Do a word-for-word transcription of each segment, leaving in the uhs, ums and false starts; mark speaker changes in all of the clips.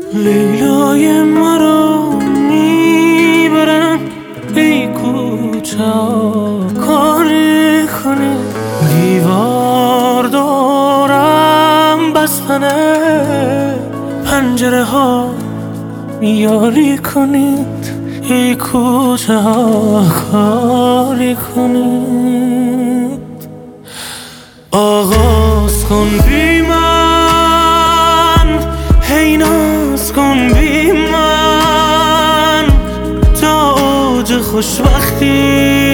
Speaker 1: لیلای مرا میبرم ای کوچه کاری کنی دیوار دارم بستنه پنجره ها یاری کنید ای کوچه ها کاری کنید آغاز کن بی من هی ناز کن بی من تا اوج خوشبختی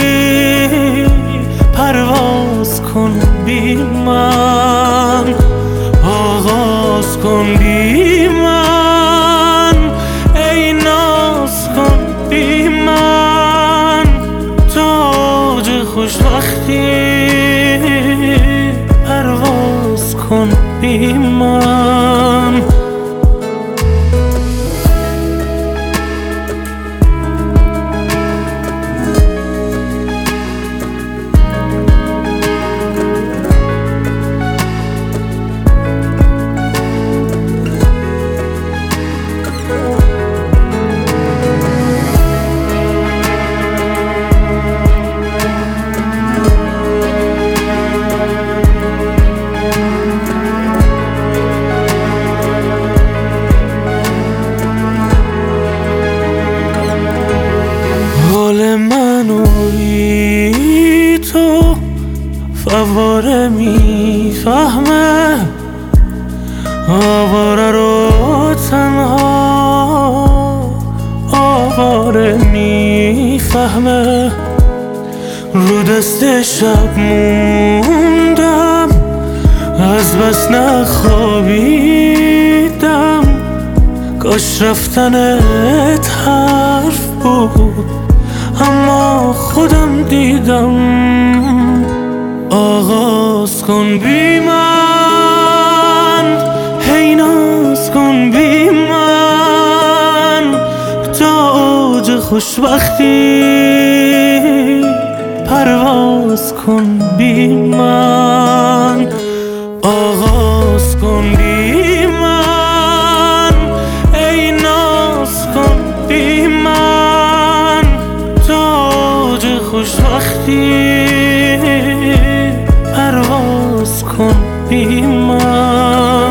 Speaker 1: پرواز کن بی من آغاز کن بی من ای ناز کن بی من تا اوج خوشبختی پرواز کن بی من حال من و بی تو فواره میفهمه آواره رو تنها آواره میفهمه رو دست شب موندم از بس نخوابیدم کاش رفتنت حرف بود اما خودم دیدم آغاز کن بی من هی ناز کن بی من تا اوج خوشبختی پرواز کن بی من آغاز کن بی من ای ناز کن بی من تا اوج خوشبختی پرواز کن بی من